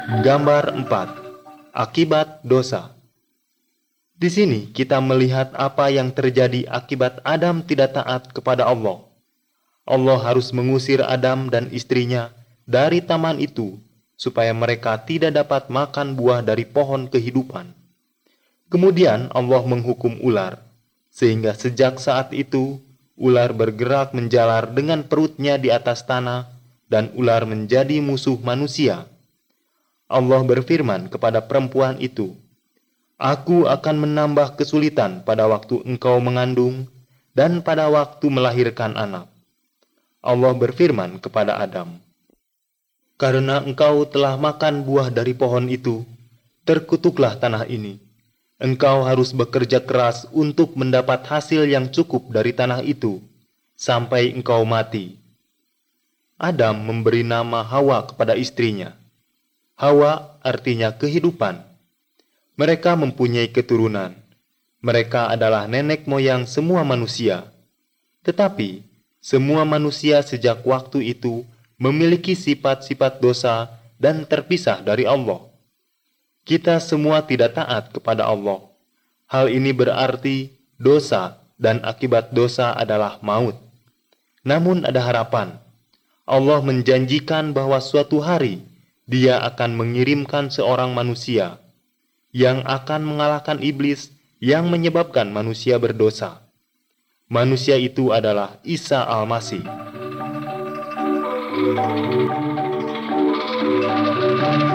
Gambar 4. Akibat dosa. Di sini kita melihat apa yang terjadi akibat Adam tidak taat kepada Allah. Allah harus mengusir Adam dan istrinya dari taman itu supaya mereka tidak dapat makan buah dari pohon kehidupan. Kemudian Allah menghukum ular, sehingga sejak saat itu ular bergerak menjalar dengan perutnya di atas tanah dan ular menjadi musuh manusia. Allah berfirman kepada perempuan itu, "Aku akan menambah kesulitan pada waktu engkau mengandung dan pada waktu melahirkan anak." Allah berfirman kepada Adam, "Karena engkau telah makan buah dari pohon itu, terkutuklah tanah ini. Engkau harus bekerja keras untuk mendapat hasil yang cukup dari tanah itu, sampai engkau mati." Adam memberi nama Hawa kepada istrinya. Hawa artinya kehidupan. Mereka mempunyai keturunan. Mereka adalah nenek moyang semua manusia. Tetapi, semua manusia sejak waktu itu memiliki sifat-sifat dosa dan terpisah dari Allah. Kita semua tidak taat kepada Allah. Hal ini berarti dosa dan akibat dosa adalah maut. Namun ada harapan. Allah menjanjikan bahwa suatu hari Dia akan mengirimkan seorang manusia yang akan mengalahkan iblis yang menyebabkan manusia berdosa. Manusia itu adalah Isa Al-Masih.